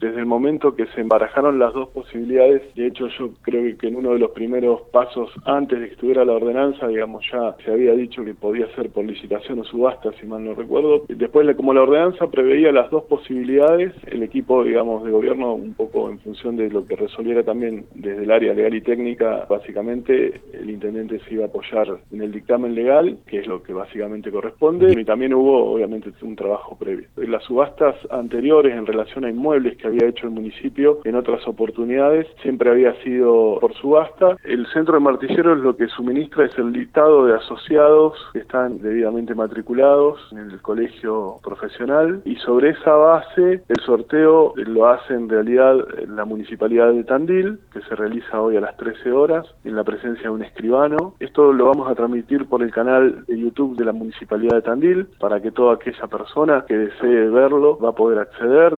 Desde el momento que se embarajaron las dos posibilidades, de hecho yo creo que en uno de los primeros pasos antes de que estuviera la ordenanza, digamos, ya se había dicho que podía ser por licitación o subasta, si mal no recuerdo. Después, como la ordenanza preveía las dos posibilidades, el equipo, digamos, de gobierno, un poco en función de lo que resolviera también desde el área legal y técnica, básicamente el intendente se iba a apoyar en el dictamen legal, que es lo que básicamente corresponde, y también hubo, obviamente, un trabajo previo. Las subastas anteriores en relación a inmuebles que había hecho el municipio en otras oportunidades siempre había sido por subasta. El centro de Martilleros lo que suministra es el listado de asociados que están debidamente matriculados en el colegio profesional, y sobre esa base el sorteo lo hace en realidad la municipalidad de Tandil, que se realiza hoy a las 13 horas en la presencia de un escribano. Esto lo vamos a transmitir por el canal de YouTube de la municipalidad de Tandil para que toda aquella persona que desee verlo va a poder acceder.